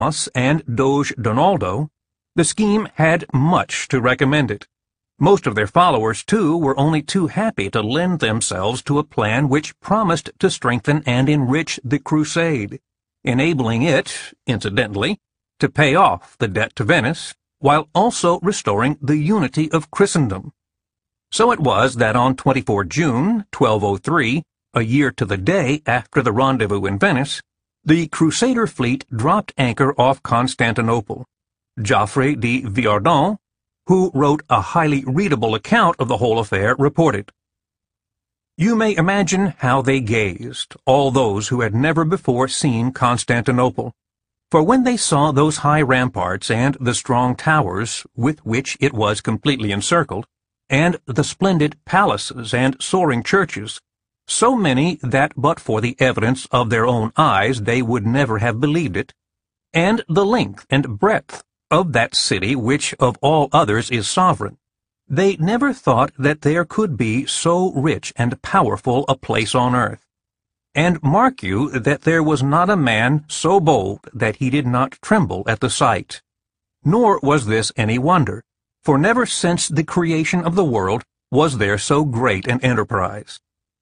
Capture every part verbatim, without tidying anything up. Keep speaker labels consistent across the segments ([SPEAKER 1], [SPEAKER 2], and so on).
[SPEAKER 1] and Doge Donaldo, the scheme had much to recommend it. Most of their followers, too, were only too happy to lend themselves to a plan which promised to strengthen and enrich the crusade, enabling it, incidentally, to pay off the debt to Venice, while also restoring the unity of Christendom. So it was that on the twenty-fourth of June, twelve oh three, a year to the day after the rendezvous in Venice, the Crusader fleet dropped anchor off Constantinople. Geoffrey de Viardon, who wrote a highly readable account of the whole affair, reported, "You may imagine how they gazed, all those who had never before seen Constantinople. For when they saw those high ramparts and the strong towers with which it was completely encircled, and the splendid palaces and soaring churches, so many that but for the evidence of their own eyes they would never have believed it, and the length and breadth of that city which of all others is sovereign, they never thought that there could be so rich and powerful a place on earth. And mark you that there was not a man so bold that he did not tremble at the sight. Nor was this any wonder, for never since the creation of the world was there so great an enterprise."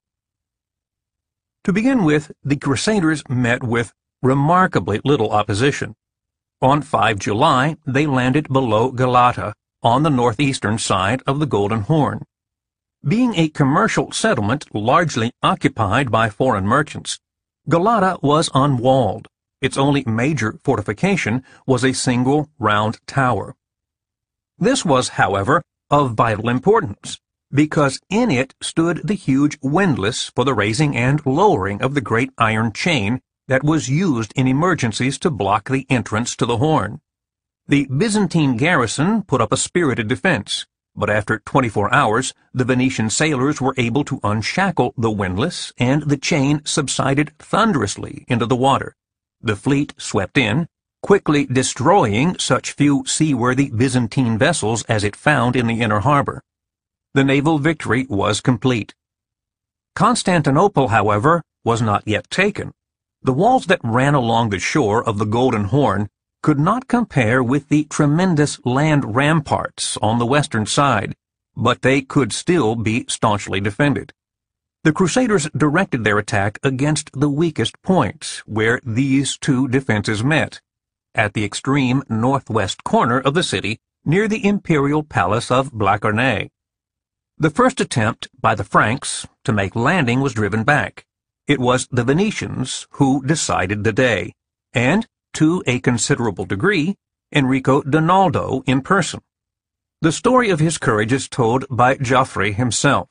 [SPEAKER 1] To begin with, the Crusaders met with remarkably little opposition. On the fifth of July, they landed below Galata, on the northeastern side of the Golden Horn. Being a commercial settlement largely occupied by foreign merchants, Galata was unwalled. Its only major fortification was a single round tower. This was, however, of vital importance, because in it stood the huge windlass for the raising and lowering of the great iron chain that was used in emergencies to block the entrance to the Horn. The Byzantine garrison put up a spirited defense, but after twenty-four hours the Venetian sailors were able to unshackle the windlass, and the chain subsided thunderously into the water. The fleet swept in, quickly destroying such few seaworthy Byzantine vessels as it found in the inner harbor. The naval victory was complete. Constantinople, however, was not yet taken. The walls that ran along the shore of the Golden Horn could not compare with the tremendous land ramparts on the western side, but they could still be staunchly defended. The Crusaders directed their attack against the weakest point, where these two defenses met, at the extreme northwest corner of the city, near the imperial palace of Blachernae. The first attempt by the Franks to make landing was driven back. It was the Venetians who decided the day, and, to a considerable degree, Enrico Donaldo in person. The story of his courage is told by Geoffrey himself.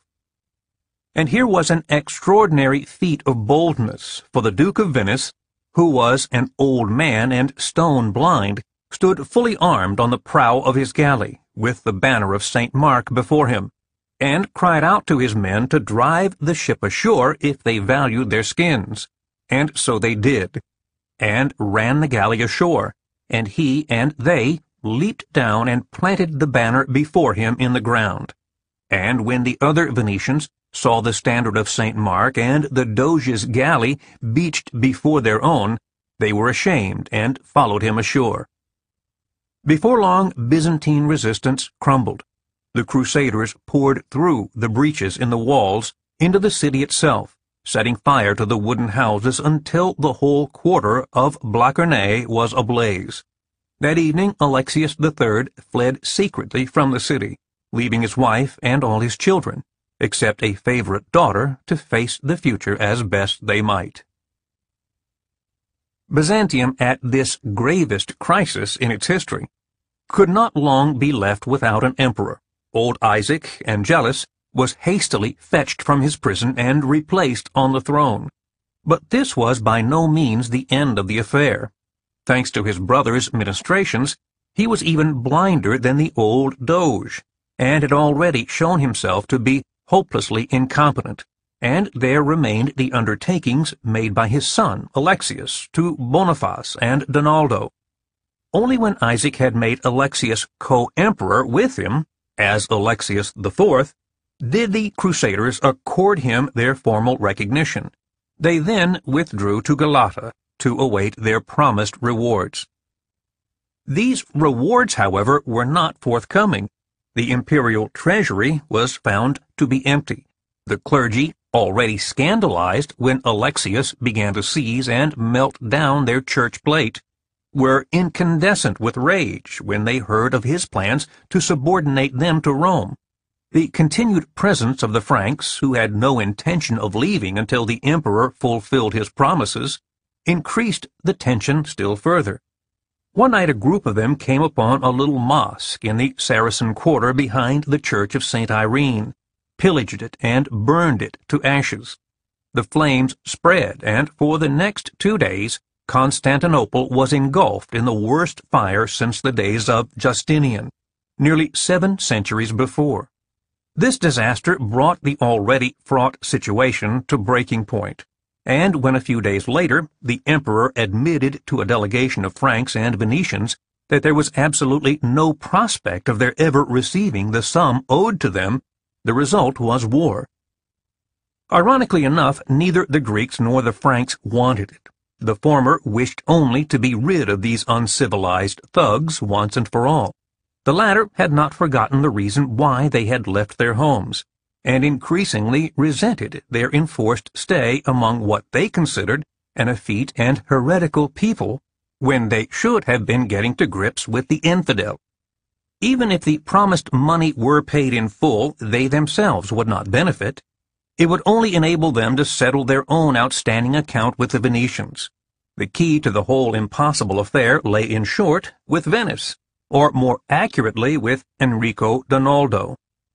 [SPEAKER 1] And here was an extraordinary feat of boldness, for the Duke of Venice, who was an old man and stone blind, stood fully armed on the prow of his galley, with the banner of Saint Mark before him, and cried out to his men to drive the ship ashore if they valued their skins. And so they did, and ran the galley ashore, and he and they leaped down and planted the banner before him in the ground. And when the other Venetians saw the standard of Saint Mark and the Doge's galley beached before their own, they were ashamed and followed him ashore. Before long, Byzantine resistance crumbled. The Crusaders poured through the breaches in the walls into the city itself, setting fire to the wooden houses until the whole quarter of Blachernae was ablaze. That evening Alexius the Third fled secretly from the city, leaving his wife and all his children, except a favorite daughter, to face the future as best they might. Byzantium, at this gravest crisis in its history, could not long be left without an emperor. Old Isaac Angelus was hastily fetched from his prison and replaced on the throne. But this was by no means the end of the affair. Thanks to his brother's ministrations, he was even blinder than the old Doge, and had already shown himself to be hopelessly incompetent, and there remained the undertakings made by his son, Alexius, to Boniface and Donaldo. Only when Isaac had made Alexius co-emperor with him, as Alexius the Fourth, did the Crusaders accord him their formal recognition. They then withdrew to Galata to await their promised rewards. These rewards, however, were not forthcoming. The imperial treasury was found to be empty. The clergy, already scandalized when Alexius began to seize and melt down their church plate, were incandescent with rage when they heard of his plans to subordinate them to Rome. The continued presence of the Franks, who had no intention of leaving until the emperor fulfilled his promises, increased the tension still further. One night a group of them came upon a little mosque in the Saracen quarter behind the church of Saint Irene, pillaged it, and burned it to ashes. The flames spread, and for the next two days Constantinople was engulfed in the worst fire since the days of Justinian, nearly seven centuries before. This disaster brought the already fraught situation to breaking point, and when a few days later the emperor admitted to a delegation of Franks and Venetians that there was absolutely no prospect of their ever receiving the sum owed to them, the result was war. Ironically enough, neither the Greeks nor the Franks wanted it. The former wished only to be rid of these uncivilized thugs once and for all. The latter had not forgotten the reason why they had left their homes, and increasingly resented their enforced stay among what they considered an effete and heretical people, when they should have been getting to grips with the infidel. Even if the promised money were paid in full, they themselves would not benefit. It would only enable them to settle their own outstanding account with the Venetians. The key to the whole impossible affair lay, in short, with Venice, or more accurately with Enrico Donaldo.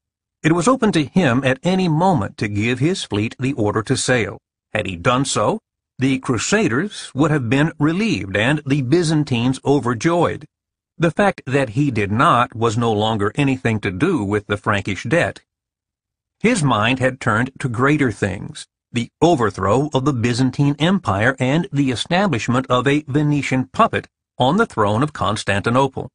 [SPEAKER 1] It was open to him at any moment to give his fleet the order to sail. Had he done so, the Crusaders would have been relieved and the Byzantines overjoyed. The fact that he did not was no longer anything to do with the Frankish debt. His mind had turned to greater things, the overthrow of the Byzantine Empire and the establishment of a Venetian puppet on the throne of Constantinople.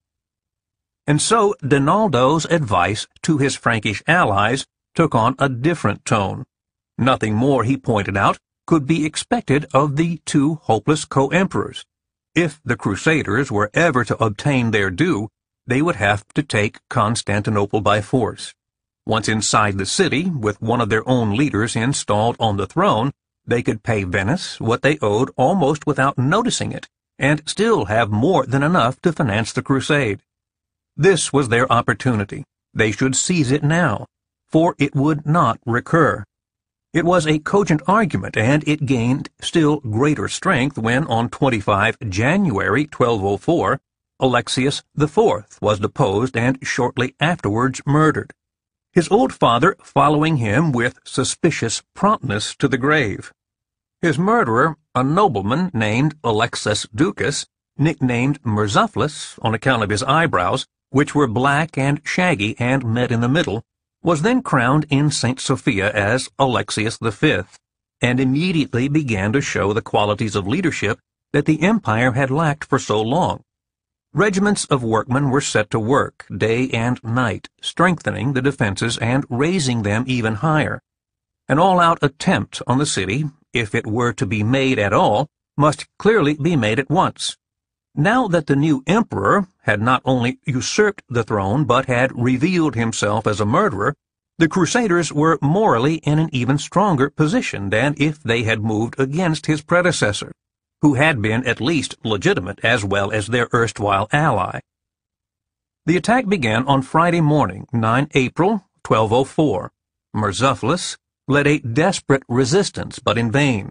[SPEAKER 1] And so Donaldo's advice to his Frankish allies took on a different tone. Nothing more, he pointed out, could be expected of the two hopeless co-emperors. If the Crusaders were ever to obtain their due, they would have to take Constantinople by force. Once inside the city, with one of their own leaders installed on the throne, they could pay Venice what they owed almost without noticing it, and still have more than enough to finance the crusade. This was their opportunity. They should seize it now, for it would not recur. It was a cogent argument, and it gained still greater strength when, on the twenty-fifth of January, twelve oh four, Alexius the Fourth was deposed and shortly afterwards murdered, his old father following him with suspicious promptness to the grave. His murderer, a nobleman named Alexis Ducas, nicknamed Murzuphlis on account of his eyebrows, which were black and shaggy and met in the middle, was then crowned in Saint Sophia as Alexius the Fifth, and immediately began to show the qualities of leadership that the empire had lacked for so long. Regiments of workmen were set to work, day and night, strengthening the defenses and raising them even higher. An all-out attempt on the city, if it were to be made at all, must clearly be made at once. Now that the new emperor had not only usurped the throne but had revealed himself as a murderer, the Crusaders were morally in an even stronger position than if they had moved against his predecessor, who had been at least legitimate as well as their erstwhile ally. The attack began on Friday morning, the ninth of April, twelve oh four. Murzuphlis led a desperate resistance, but in vain.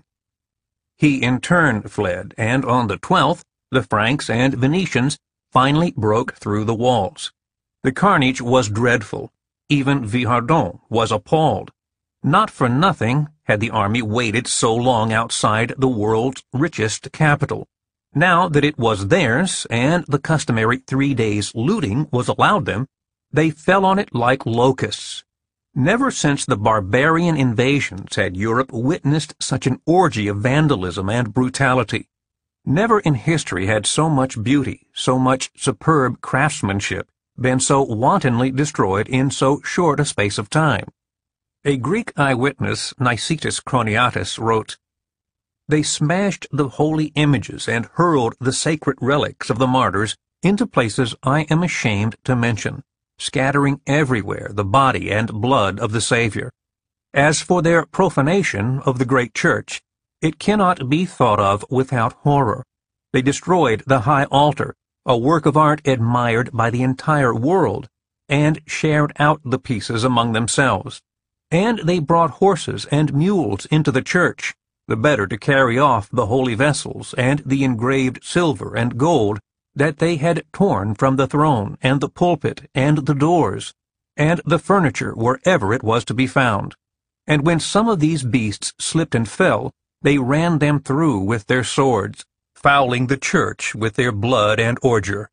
[SPEAKER 1] He in turn fled, and on the twelfth, the Franks and Venetians finally broke through the walls. The carnage was dreadful. Even Villehardon was appalled. Not for nothing had the army waited so long outside the world's richest capital. Now that it was theirs, and the customary three days' looting was allowed them, they fell on it like locusts. Never since the barbarian invasions had Europe witnessed such an orgy of vandalism and brutality. Never in history had so much beauty, so much superb craftsmanship, been so wantonly destroyed in so short a space of time. A Greek eyewitness, Nicetas Chronoetus, wrote, "They smashed the holy images and hurled the sacred relics of the martyrs into places I am ashamed to mention, scattering everywhere the body and blood of the Savior. As for their profanation of the great church, it cannot be thought of without horror. They destroyed the high altar, a work of art admired by the entire world, and shared out the pieces among themselves. And they brought horses and mules into the church, the better to carry off the holy vessels and the engraved silver and gold that they had torn from the throne and the pulpit and the doors, and the furniture wherever it was to be found. And when some of these beasts slipped and fell, they ran them through with their swords, fouling the church with their blood and ordure.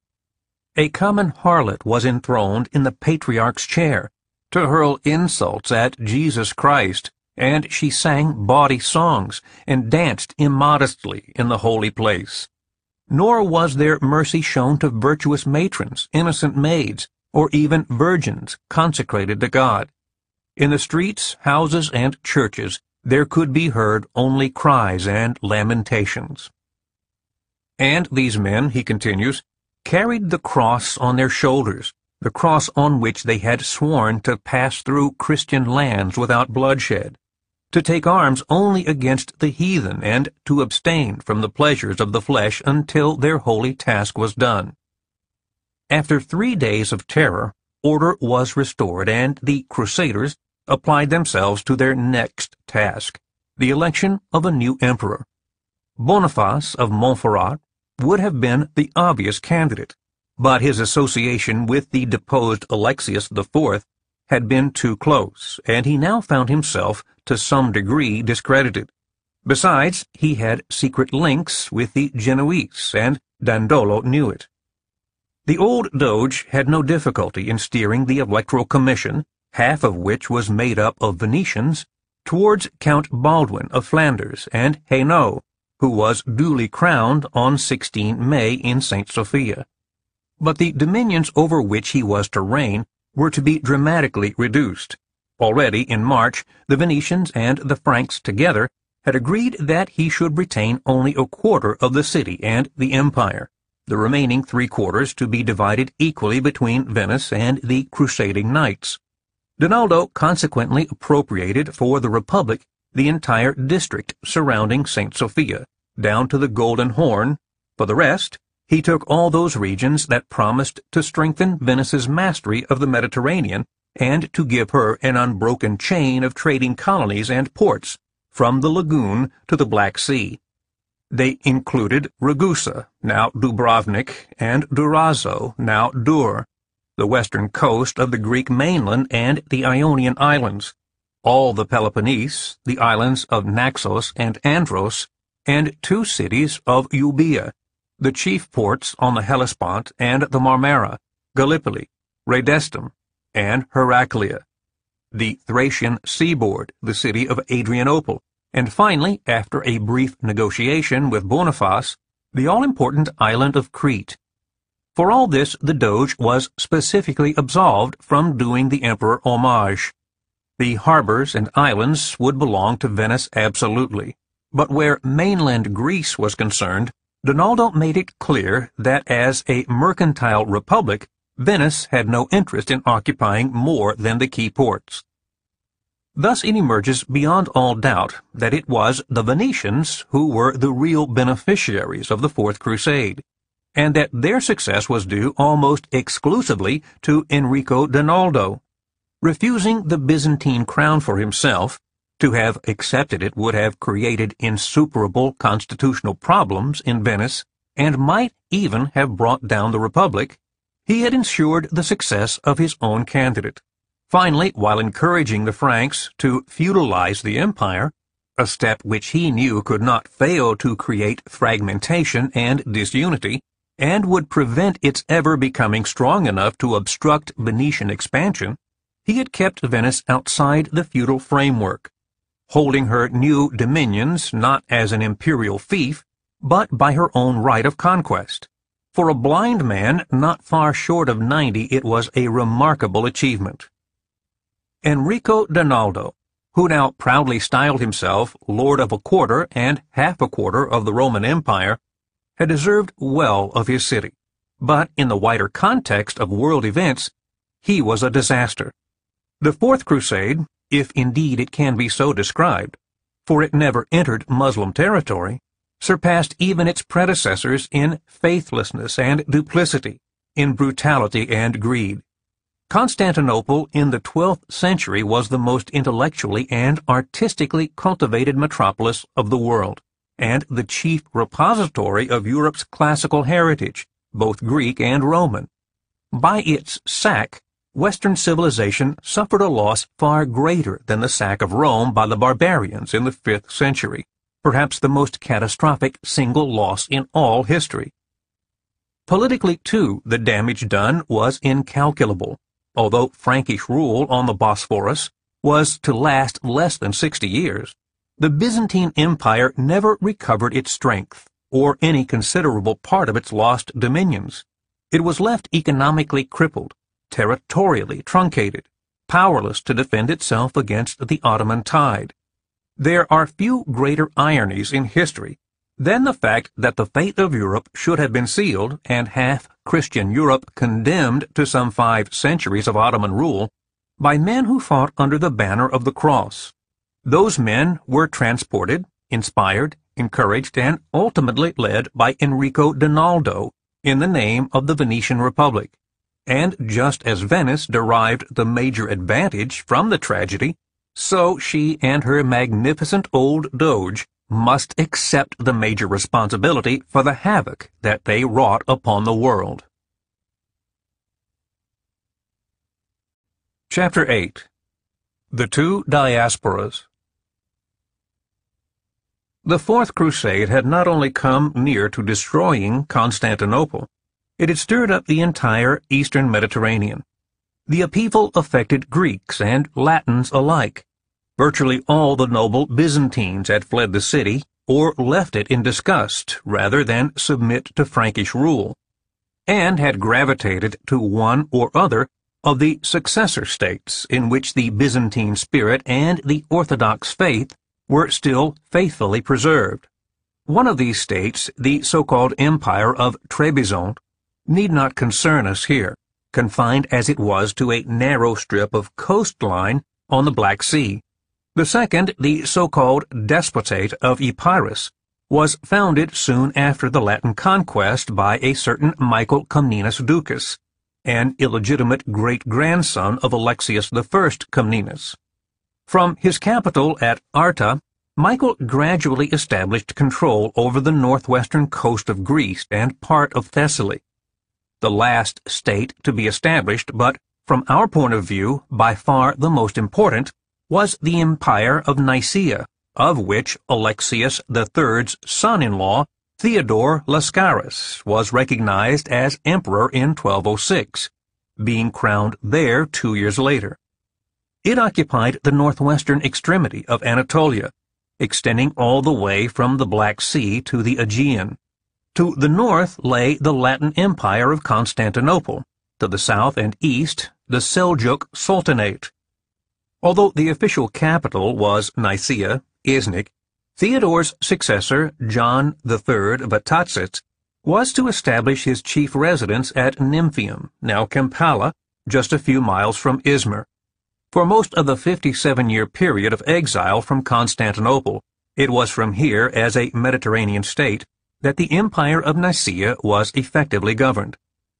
[SPEAKER 1] A common harlot was enthroned in the patriarch's chair, to hurl insults at Jesus Christ, and she sang bawdy songs and danced immodestly in the holy place. Nor was there mercy shown to virtuous matrons, innocent maids, or even virgins consecrated to God. In the streets, houses, and churches there could be heard only cries and lamentations. And these men, he continues, carried the cross on their shoulders, the cross on which they had sworn to pass through Christian lands without bloodshed, to take arms only against the heathen, and to abstain from the pleasures of the flesh until their holy task was done. After three days of terror, order was restored, and the Crusaders applied themselves to their next task, the election of a new emperor. Boniface of Montferrat would have been the obvious candidate, but his association with the deposed Alexius the Fourth had been too close, and he now found himself to some degree discredited. Besides, he had secret links with the Genoese, and Dandolo knew it. The old Doge had no difficulty in steering the electoral commission, half of which was made up of Venetians, towards Count Baldwin of Flanders and Hainaut, who was duly crowned on the sixteenth of May in Saint Sophia. But the dominions over which he was to reign were to be dramatically reduced. Already in March, the Venetians and the Franks together had agreed that he should retain only a quarter of the city and the empire, the remaining three quarters to be divided equally between Venice and the crusading knights. Donaldo consequently appropriated for the Republic the entire district surrounding Saint Sophia, down to the Golden Horn. For the rest, he took all those regions that promised to strengthen Venice's mastery of the Mediterranean and to give her an unbroken chain of trading colonies and ports, from the lagoon to the Black Sea. They included Ragusa, now Dubrovnik, and Durazzo, now Dur, the western coast of the Greek mainland and the Ionian Islands, all the Peloponnese, the islands of Naxos and Andros, and two cities of Euboea, the chief ports on the Hellespont and the Marmara, Gallipoli, Radestum, and Heraclea, the Thracian seaboard, the city of Adrianople, and finally, after a brief negotiation with Boniface, the all-important island of Crete. For all this, the Doge was specifically absolved from doing the emperor homage. The harbors and islands would belong to Venice absolutely, but where mainland Greece was concerned, Donaldo made it clear that as a mercantile republic, Venice had no interest in occupying more than the key ports. Thus it emerges beyond all doubt that it was the Venetians who were the real beneficiaries of the Fourth Crusade, and that their success was due almost exclusively to Enrico Donaldo. Refusing the Byzantine crown for himself, to have accepted it would have created insuperable constitutional problems in Venice, and might even have brought down the Republic. He had ensured the success of his own candidate. Finally, while encouraging the Franks to feudalize the empire, a step which he knew could not fail to create fragmentation and disunity, and would prevent its ever becoming strong enough to obstruct Venetian expansion, he had kept Venice outside the feudal framework, holding her new dominions not as an imperial fief, but by her own right of conquest. For a blind man not far short of ninety, it was a remarkable achievement. Enrico Donaldo, who now proudly styled himself Lord of a quarter and half a quarter of the Roman Empire, had deserved well of his city, but in the wider context of world events, he was a disaster. The Fourth Crusade, if indeed it can be so described, for it never entered Muslim territory, surpassed even its predecessors in faithlessness and duplicity, in brutality and greed. Constantinople in the twelfth century was the most intellectually and artistically cultivated metropolis of the world, and the chief repository of Europe's classical heritage, both Greek and Roman. By its sack, Western civilization suffered a loss far greater than the sack of Rome by the barbarians in the fifth century, perhaps the most catastrophic single loss in all history. Politically, too, the damage done was incalculable. Although Frankish rule on the Bosphorus was to last less than sixty years, the Byzantine Empire never recovered its strength, or any considerable part of its lost dominions. It was left economically crippled, territorially truncated, powerless to defend itself against the Ottoman tide. There are few greater ironies in history than the fact that the fate of Europe should have been sealed and half Christian Europe condemned to some five centuries of Ottoman rule by men who fought under the banner of the cross. Those men were transported, inspired, encouraged, and ultimately led by Enrico Donaldo in the name of the Venetian Republic. And just as Venice derived the major advantage from the tragedy, so she and her magnificent old doge must accept the major responsibility for the havoc that they wrought upon the world. Chapter eight. The Two Diasporas. The Fourth Crusade had not only come near to destroying Constantinople, it had stirred up the entire eastern Mediterranean. The upheaval affected Greeks and Latins alike. Virtually all the noble Byzantines had fled the city or left it in disgust rather than submit to Frankish rule, and had gravitated to one or other of the successor states in which the Byzantine spirit and the Orthodox faith were still faithfully preserved. One of these states, the so-called Empire of Trebizond, need not concern us here, confined as it was to a narrow strip of coastline on the Black Sea. The second, the so-called Despotate of Epirus, was founded soon after the Latin conquest by a certain Michael Comnenus Ducas, an illegitimate great-grandson of Alexius the First Comnenus. From his capital at Arta, Michael gradually established control over the northwestern coast of Greece and part of Thessaly. The last state to be established, but, from our point of view, by far the most important, was the Empire of Nicaea, of which Alexius the Third's son-in-law, Theodore Lascaris, was recognized as emperor in twelve oh six, being crowned there two years later. It occupied the northwestern extremity of Anatolia, extending all the way from the Black Sea to the Aegean. To the north lay the Latin Empire of Constantinople, to the south and east the Seljuk Sultanate. Although the official capital was Nicaea, Iznik, Theodore's successor, John the Third Vatatzes, was to establish his chief residence at Nymphium, now Kampala, just a few miles from Izmir. For most of the fifty-seven-year period of exile from Constantinople, it was from here, as a Mediterranean state, that the Empire of Nicaea was effectively governed.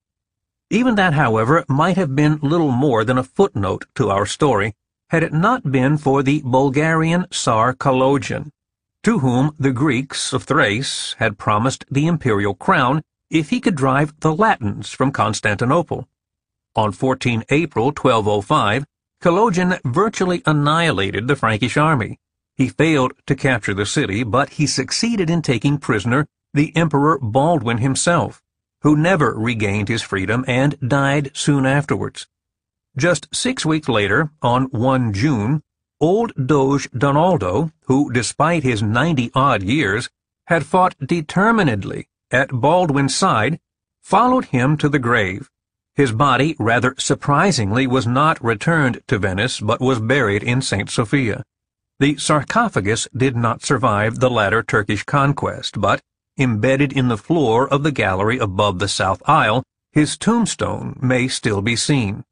[SPEAKER 1] Even that, however, might have been little more than a footnote to our story, had it not been for the Bulgarian Tsar Kalogin, to whom the Greeks of Thrace had promised the imperial crown if he could drive the Latins from Constantinople. On the fourteenth of April, twelve oh five, Kalogin virtually annihilated the Frankish army. He failed to capture the city, but he succeeded in taking prisoner the Emperor Baldwin himself, who never regained his freedom and died soon afterwards. Just six weeks later, on the first of June, old Doge Donaldo, who, despite his ninety-odd years, had fought determinedly at Baldwin's side, followed him to the grave. His body, rather surprisingly, was not returned to Venice, but was buried in Saint Sophia. The sarcophagus did not survive the latter Turkish conquest, but, embedded in the floor of the gallery above the south aisle, His tombstone may still be seen.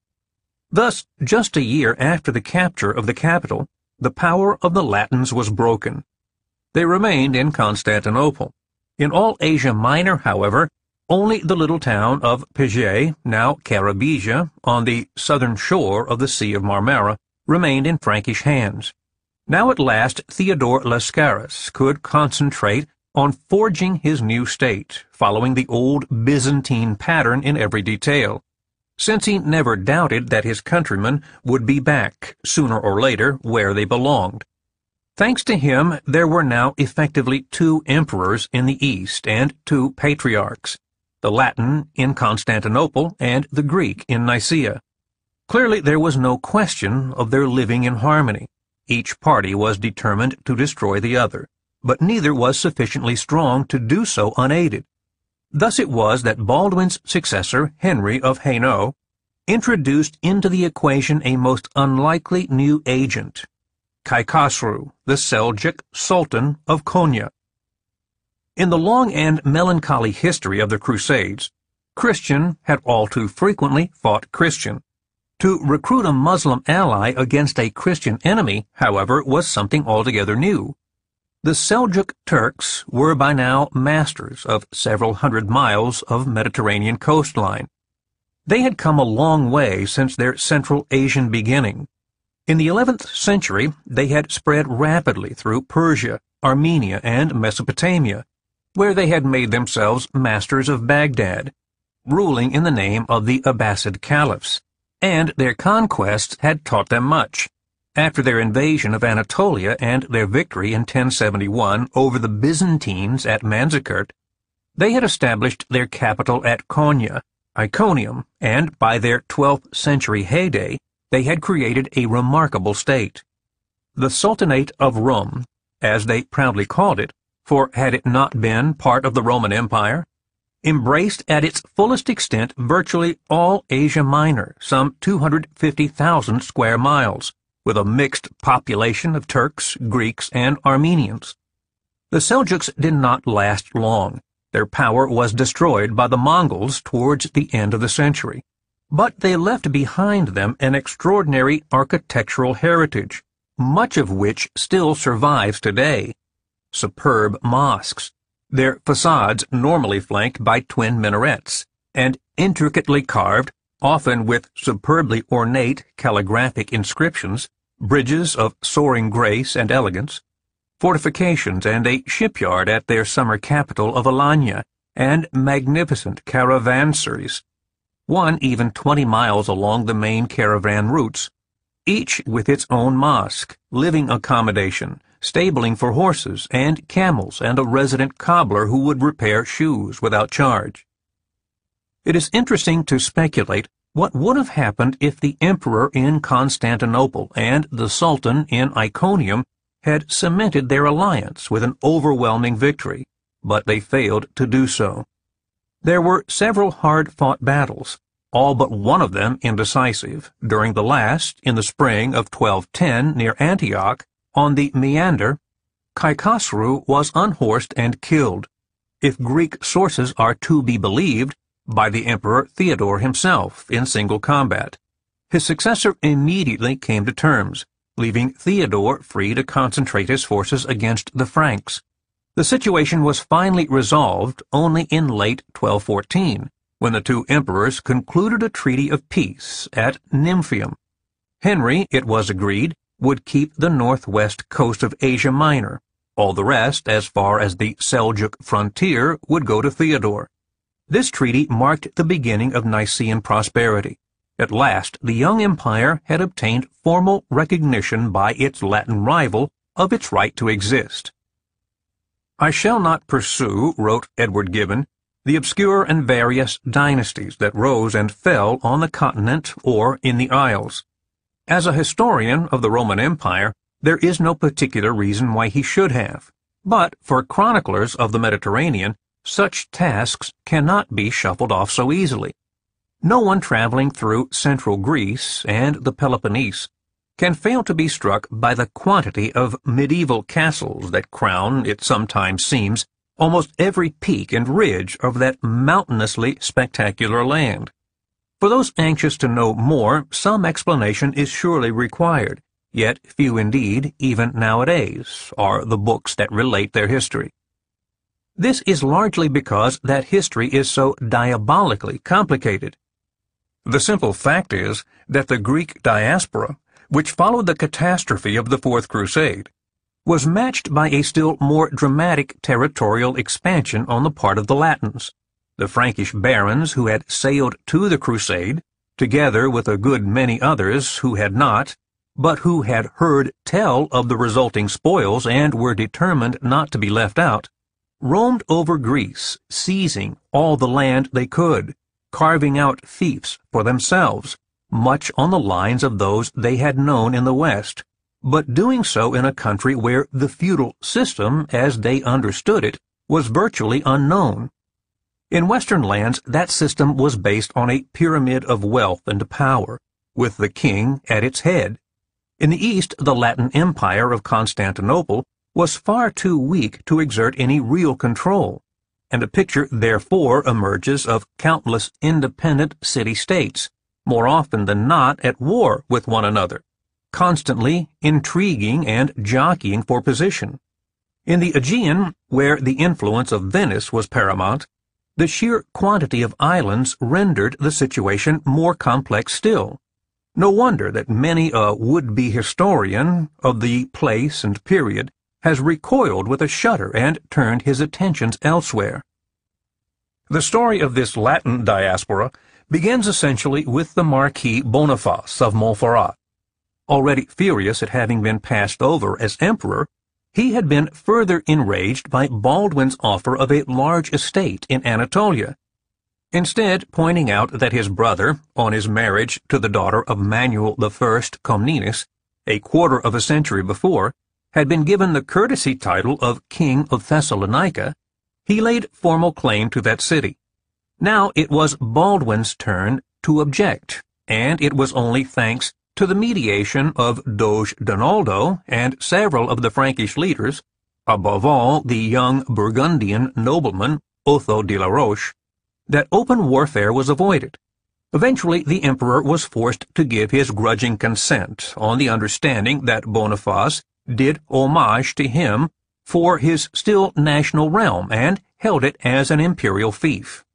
[SPEAKER 1] Thus, just a year after the capture of the capital, the power of the Latins was broken. They remained in Constantinople. In all Asia Minor, however, only the little town of Pegae, now Karabesia, on the southern shore of the Sea of Marmara, remained in Frankish hands. Now at last Theodore Lascaris could concentrate on forging his new state, following the old Byzantine pattern in every detail, since he never doubted that his countrymen would be back, sooner or later, where they belonged. Thanks to him, there were now effectively two emperors in the East and two patriarchs, the Latin in Constantinople and the Greek in Nicaea. Clearly there was no question of their living in harmony. Each party was determined to destroy the other, but neither was sufficiently strong to do so unaided. Thus it was that Baldwin's successor, Henry of Hainaut, introduced into the equation a most unlikely new agent, Kai Khosrou, the Seljuk Sultan of Konya. In the long and melancholy history of the Crusades, Christian had all too frequently fought Christian. To recruit a Muslim ally against a Christian enemy, however, was something altogether new. The Seljuk Turks were by now masters of several hundred miles of Mediterranean coastline. They had come a long way since their Central Asian beginning. In the eleventh century, they had spread rapidly through Persia, Armenia, and Mesopotamia, where they had made themselves masters of Baghdad, ruling in the name of the Abbasid caliphs, and their conquests had taught them much. After their invasion of Anatolia and their victory in ten seventy-one over the Byzantines at Manzikert, they had established their capital at Konya, Iconium, and by their twelfth century heyday, they had created a remarkable state. The Sultanate of Rum, as they proudly called it, for had it not been part of the Roman Empire, embraced at its fullest extent virtually all Asia Minor, some two hundred fifty thousand square miles, with a mixed population of Turks, Greeks, and Armenians. The Seljuks did not last long. Their power was destroyed by the Mongols towards the end of the century. But they left behind them an extraordinary architectural heritage, much of which still survives today. Superb mosques, their facades normally flanked by twin minarets, and intricately carved, often with superbly ornate calligraphic inscriptions, bridges of soaring grace and elegance, fortifications and a shipyard at their summer capital of Alanya, and magnificent caravanseries, one even twenty miles along the main caravan routes, each with its own mosque, living accommodation, stabling for horses and camels, and a resident cobbler who would repair shoes without charge. It is interesting to speculate what would have happened if the emperor in Constantinople and the sultan in Iconium had cemented their alliance with an overwhelming victory, but they failed to do so. There were several hard-fought battles, all but one of them indecisive. During the last, in the spring of twelve ten near Antioch, on the Meander, Kai Khosrou was unhorsed and killed, if Greek sources are to be believed, by the Emperor Theodore himself in single combat. His successor immediately came to terms, leaving Theodore free to concentrate his forces against the Franks. The situation was finally resolved only in late twelve fourteen, when the two emperors concluded a treaty of peace at Nymphium. Henry, it was agreed, would keep the northwest coast of Asia Minor. All the rest, as far as the Seljuk frontier, would go to Theodore. This treaty marked the beginning of Nicaean prosperity. At last, the young empire had obtained formal recognition by its Latin rival of its right to exist. "I shall not pursue," wrote Edward Gibbon, "the obscure and various dynasties that rose and fell on the continent or in the Isles. As a historian of the Roman Empire, there is no particular reason why he should have, but for chroniclers of the Mediterranean, such tasks cannot be shuffled off so easily. No one traveling through central Greece and the Peloponnese can fail to be struck by the quantity of medieval castles that crown, it sometimes seems, almost every peak and ridge of that mountainously spectacular land. For those anxious to know more, some explanation is surely required, yet few indeed, even nowadays, are the books that relate their history. This is largely because that history is so diabolically complicated. The simple fact is that the Greek diaspora, which followed the catastrophe of the Fourth Crusade, was matched by a still more dramatic territorial expansion on the part of the Latins. The Frankish barons who had sailed to the crusade, together with a good many others who had not, but who had heard tell of the resulting spoils and were determined not to be left out, roamed over Greece, seizing all the land they could, carving out fiefs for themselves, much on the lines of those they had known in the West, but doing so in a country where the feudal system, as they understood it, was virtually unknown. In Western lands, that system was based on a pyramid of wealth and power, with the king at its head. In the East, the Latin Empire of Constantinople was far too weak to exert any real control, and a picture therefore emerges of countless independent city-states, more often than not at war with one another, constantly intriguing and jockeying for position. In the Aegean, where the influence of Venice was paramount, the sheer quantity of islands rendered the situation more complex still. No wonder that many a would-be historian of the place and period has recoiled with a shudder and turned his attentions elsewhere. The story of this Latin diaspora begins essentially with the Marquis Boniface of Montferrat. Already furious at having been passed over as emperor, he had been further enraged by Baldwin's offer of a large estate in Anatolia. Instead, pointing out that his brother, on his marriage to the daughter of Manuel the First Comnenus, a quarter of a century before, had been given the courtesy title of King of Thessalonica, he laid formal claim to that city. Now it was Baldwin's turn to object, and it was only thanks to the mediation of Doge Donaldo and several of the Frankish leaders, above all the young Burgundian nobleman Otho de la Roche, that open warfare was avoided. Eventually the emperor was forced to give his grudging consent on the understanding that Boniface did homage to him for his still national realm and held it as an imperial fief.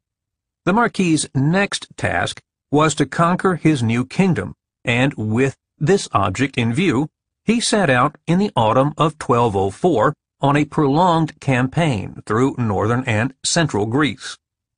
[SPEAKER 1] The Marquis's next task was to conquer his new kingdom, and with this object in view, he set out in the autumn of twelve oh four on a prolonged campaign through northern and central Greece.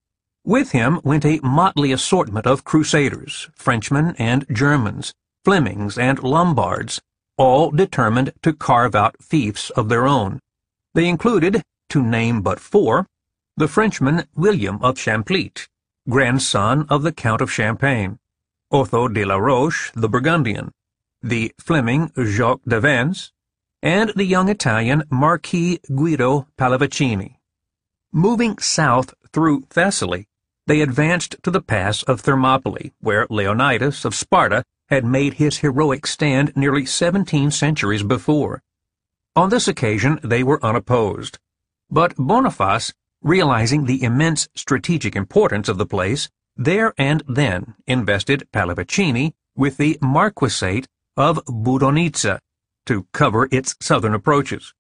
[SPEAKER 1] With him went a motley assortment of crusaders, Frenchmen and Germans, Flemings and Lombards, all determined to carve out fiefs of their own. They included, to name but four, the Frenchman William of Champlitte, grandson of the Count of Champagne, Otho de la Roche, the Burgundian, the Fleming Jacques de Vence, and the young Italian Marquis Guido Pallavicini. Moving south through Thessaly, they advanced to the pass of Thermopylae, where Leonidas of Sparta had made his heroic stand nearly seventeen centuries before. On this occasion they were unopposed, but Boniface, realizing the immense strategic importance of the place, there and then invested Pallavicini with the Marquisate of Budonitza to cover its southern approaches.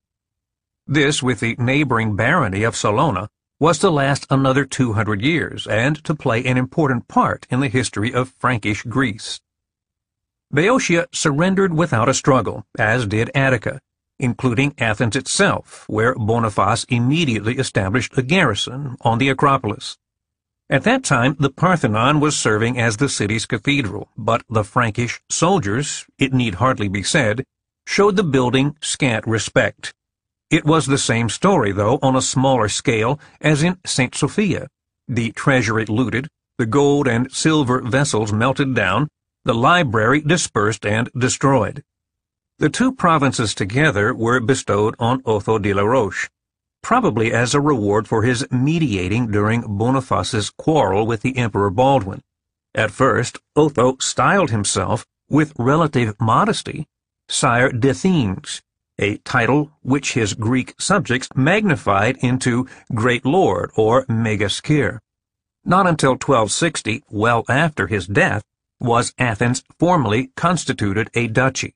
[SPEAKER 1] This, with the neighboring barony of Salona, was to last another two hundred years and to play an important part in the history of Frankish Greece. Boeotia surrendered without a struggle, as did Attica, including Athens itself, where Boniface immediately established a garrison on the Acropolis. At that time, the Parthenon was serving as the city's cathedral, but the Frankish soldiers, it need hardly be said, showed the building scant respect. It was the same story, though, on a smaller scale as in Saint Sophia. The treasury looted, the gold and silver vessels melted down, the library dispersed and destroyed. The two provinces together were bestowed on Otho de la Roche, probably as a reward for his mediating during Boniface's quarrel with the Emperor Baldwin. At first, Otho styled himself, with relative modesty, Sire d'Athènes, a title which his Greek subjects magnified into Great Lord or Megaskir. Not until twelve sixty, well after his death, was Athens formally constituted a duchy.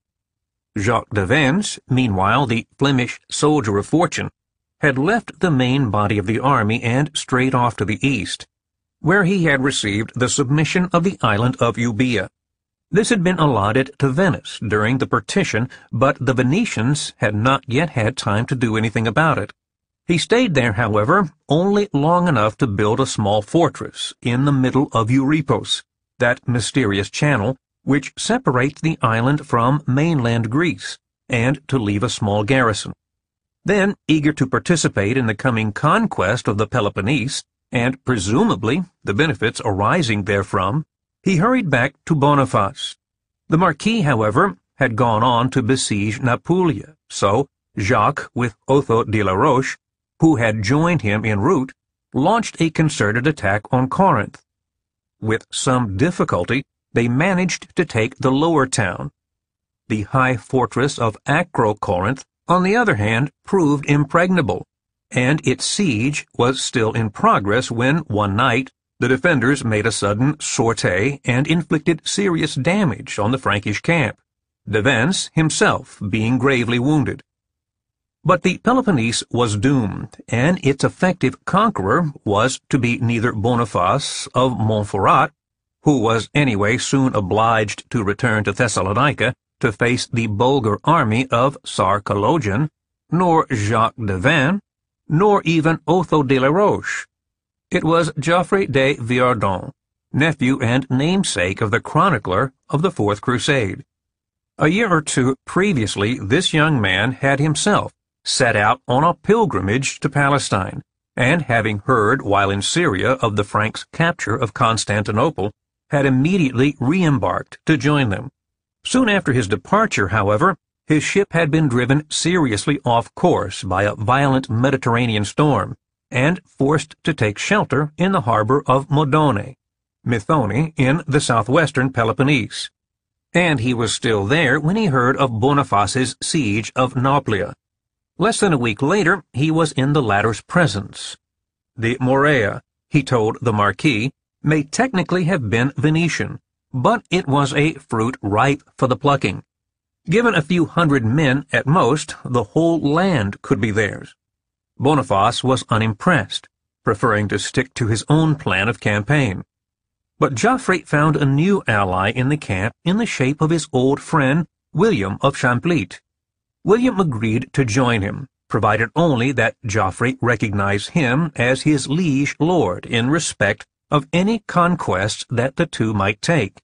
[SPEAKER 1] Jacques de Vence, meanwhile the Flemish soldier of fortune, had left the main body of the army and strayed off to the east, where he had received the submission of the island of Euboea. This had been allotted to Venice during the partition, but the Venetians had not yet had time to do anything about it. He stayed there, however, only long enough to build a small fortress in the middle of Euripos, that mysterious channel which separates the island from mainland Greece, and to leave a small garrison. Then, eager to participate in the coming conquest of the Peloponnese, and presumably the benefits arising therefrom, he hurried back to Boniface. The Marquis, however, had gone on to besiege Napulia, so Jacques, with Otho de la Roche, who had joined him en route, launched a concerted attack on Corinth. With some difficulty, they managed to take the lower town. The high fortress of Acrocorinth, on the other hand, proved impregnable, and its siege was still in progress when, one night, the defenders made a sudden sortie and inflicted serious damage on the Frankish camp, de Vence himself being gravely wounded. But the Peloponnese was doomed, and its effective conqueror was to be neither Boniface of Montferrat, who was anyway soon obliged to return to Thessalonica to face the Bulgar army of Tsar Kalojan, nor Jacques de Vins, nor even Otho de la Roche. It was Geoffrey de Viardon, nephew and namesake of the chronicler of the Fourth Crusade. A year or two previously, this young man had himself set out on a pilgrimage to Palestine, and having heard while in Syria of the Franks' capture of Constantinople, had immediately re-embarked to join them. Soon after his departure, however, his ship had been driven seriously off course by a violent Mediterranean storm, and forced to take shelter in the harbor of Modone, Methone, in the southwestern Peloponnese. And he was still there when he heard of Boniface's siege of Nauplia. Less than a week later, he was in the latter's presence. The Morea, he told the Marquis, may technically have been Venetian, but it was a fruit ripe for the plucking. Given a few hundred men at most, the whole land could be theirs. Boniface was unimpressed, preferring to stick to his own plan of campaign. But Geoffrey found a new ally in the camp in the shape of his old friend, William of Champlitte. William agreed to join him, provided only that Geoffrey recognized him as his liege lord in respect of any conquests that the two might take.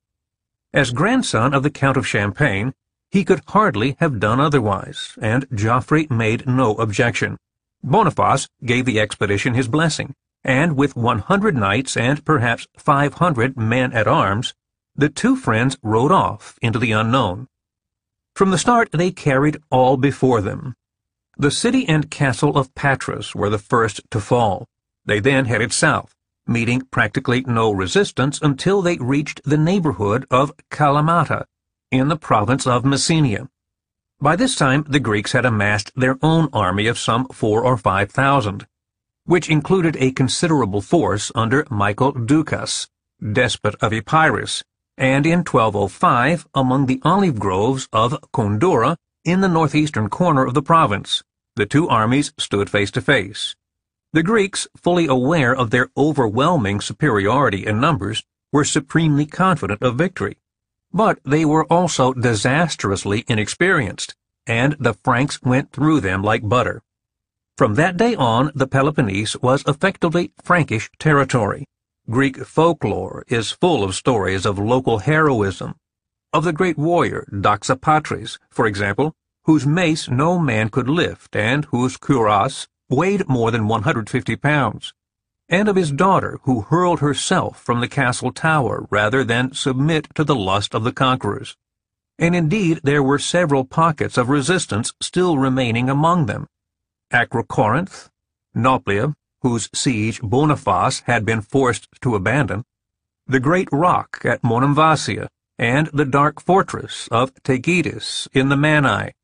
[SPEAKER 1] As grandson of the Count of Champagne, he could hardly have done otherwise, and Geoffrey made no objection. Boniface gave the expedition his blessing, and with one hundred knights and perhaps five hundred men-at-arms, the two friends rode off into the unknown. From the start they carried all before them. The city and castle of Patras were the first to fall. They then headed south, meeting practically no resistance until they reached the neighborhood of Kalamata, in the province of Messenia. By this time the Greeks had amassed their own army of some four or five thousand, which included a considerable force under Michael Ducas, despot of Epirus, and in twelve oh five among the olive groves of Condura in the northeastern corner of the province. The two armies stood face to face. The Greeks, fully aware of their overwhelming superiority in numbers, were supremely confident of victory. But they were also disastrously inexperienced, and the Franks went through them like butter. From that day on, the Peloponnese was effectively Frankish territory. Greek folklore is full of stories of local heroism, of the great warrior Doxapatris, for example, whose mace no man could lift and whose cuirass weighed more than one hundred fifty pounds, and of his daughter who hurled herself from the castle tower rather than submit to the lust of the conquerors. And indeed there were several pockets of resistance still remaining among them. Acrocorinth, Nauplia, whose siege Boniface had been forced to abandon, the great rock at Monemvasia, and the dark fortress of Tegitis in the Mani.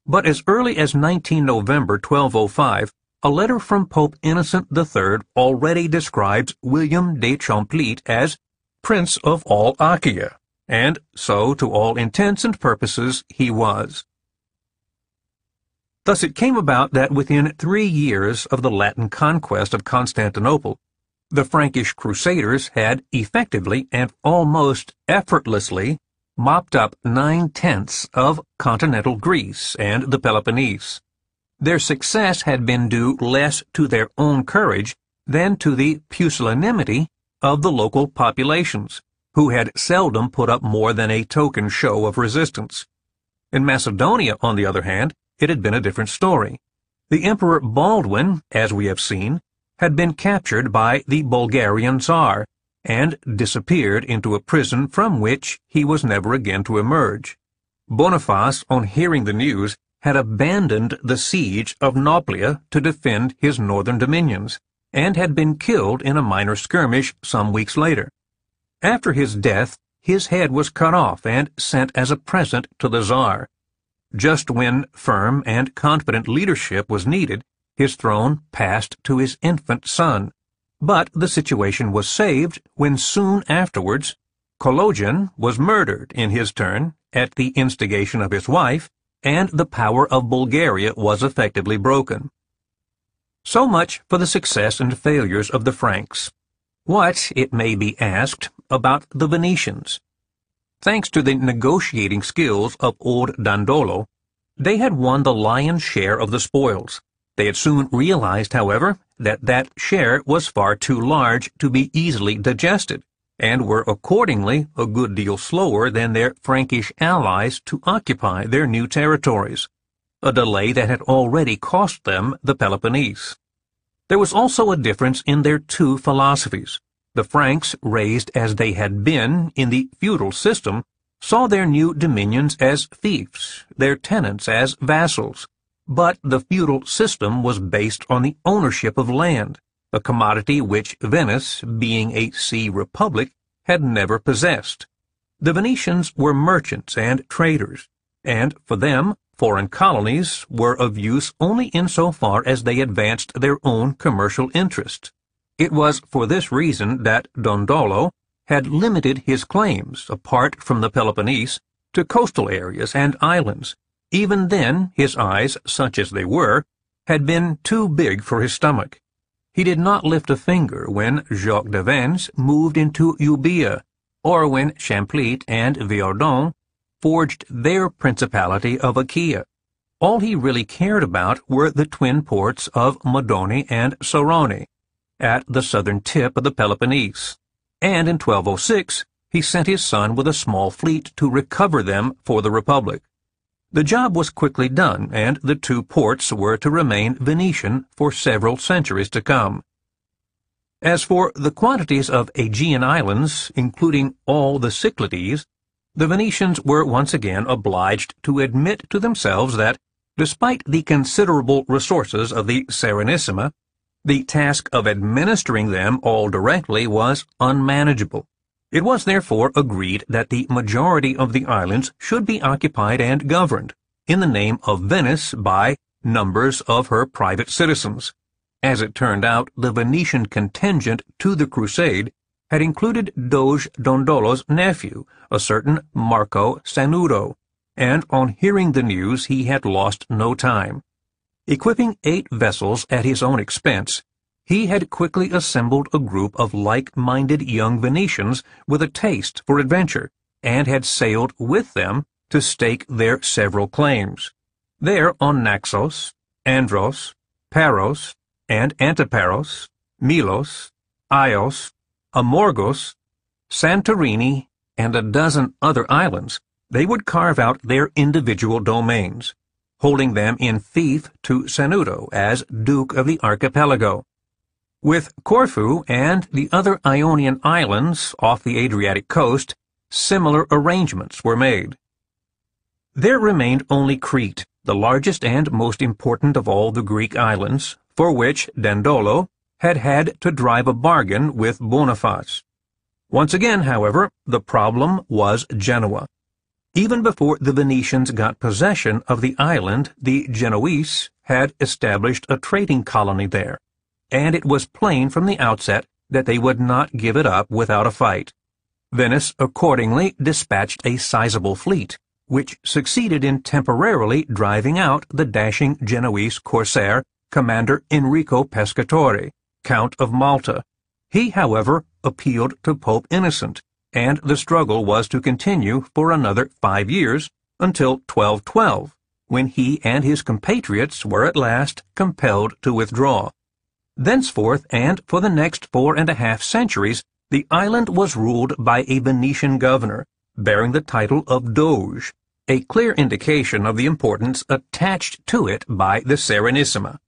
[SPEAKER 1] But as early as nineteen November twelve oh five, a letter from Pope Innocent the Third already describes William de Champlitte as Prince of all Achaia, and so to all intents and purposes he was. Thus it came about that within three years of the Latin conquest of Constantinople, the Frankish Crusaders had effectively and almost effortlessly mopped up nine-tenths of continental Greece and the Peloponnese. Their success had been due less to their own courage than to the pusillanimity of the local populations, who had seldom put up more than a token show of resistance. In Macedonia, on the other hand, it had been a different story. The Emperor Baldwin, as we have seen, had been captured by the Bulgarian Tsar, and disappeared into a prison from which he was never again to emerge. Boniface, on hearing the news, had abandoned the siege of Nauplia to defend his northern dominions, and had been killed in a minor skirmish some weeks later. After his death, his head was cut off and sent as a present to the Tsar. Just when firm and confident leadership was needed, his throne passed to his infant son. But the situation was saved when soon afterwards Kolojan was murdered in his turn at the instigation of his wife, and the power of Bulgaria was effectively broken. So much for the success and failures of the Franks. What, it may be asked, about the Venetians? Thanks to the negotiating skills of old Dandolo, they had won the lion's share of the spoils. They had soon realized, however, that that share was far too large to be easily digested, and were accordingly a good deal slower than their Frankish allies to occupy their new territories, a delay that had already cost them the Peloponnese. There was also a difference in their two philosophies. The Franks, raised as they had been in the feudal system, saw their new dominions as fiefs, their tenants as vassals. But the feudal system was based on the ownership of land, a commodity which Venice, being a sea republic, had never possessed. The Venetians were merchants and traders, and for them, foreign colonies were of use only insofar as they advanced their own commercial interests. It was for this reason that Dandolo had limited his claims, apart from the Peloponnese, to coastal areas and islands. Even then, his eyes, such as they were, had been too big for his stomach. He did not lift a finger when Jacques de Vence moved into Euboea, or when Champlitte and Viardon forged their principality of Achaia. All he really cared about were the twin ports of Modoni and Saroni, at the southern tip of the Peloponnese, and in twelve oh six he sent his son with a small fleet to recover them for the Republic. The job was quickly done, and the two ports were to remain Venetian for several centuries to come. As for the quantities of Aegean islands, including all the Cyclades, the Venetians were once again obliged to admit to themselves that, despite the considerable resources of the Serenissima, the task of administering them all directly was unmanageable. It was therefore agreed that the majority of the islands should be occupied and governed, in the name of Venice, by numbers of her private citizens. As it turned out, the Venetian contingent to the crusade had included Doge Dandolo's nephew, a certain Marco Sanudo, and on hearing the news he had lost no time. Equipping eight vessels at his own expense, he had quickly assembled a group of like-minded young Venetians with a taste for adventure, and had sailed with them to stake their several claims. There on Naxos, Andros, Paros, and Antiparos, Milos, Ios, Amorgos, Santorini, and a dozen other islands, they would carve out their individual domains, holding them in fief to Sanudo as Duke of the Archipelago. With Corfu and the other Ionian islands off the Adriatic coast, similar arrangements were made. There remained only Crete, the largest and most important of all the Greek islands, for which Dandolo had had to drive a bargain with Boniface. Once again, however, the problem was Genoa. Even before the Venetians got possession of the island, the Genoese had established a trading colony there, and it was plain from the outset that they would not give it up without a fight. Venice accordingly dispatched a sizable fleet, which succeeded in temporarily driving out the dashing Genoese corsair, Commander Enrico Pescatore, Count of Malta. He, however, appealed to Pope Innocent, and the struggle was to continue for another five years, until twelve twelve, when he and his compatriots were at last compelled to withdraw. Thenceforth, and for the next four and a half centuries, the island was ruled by a Venetian governor, bearing the title of Doge, a clear indication of the importance attached to it by the Serenissima.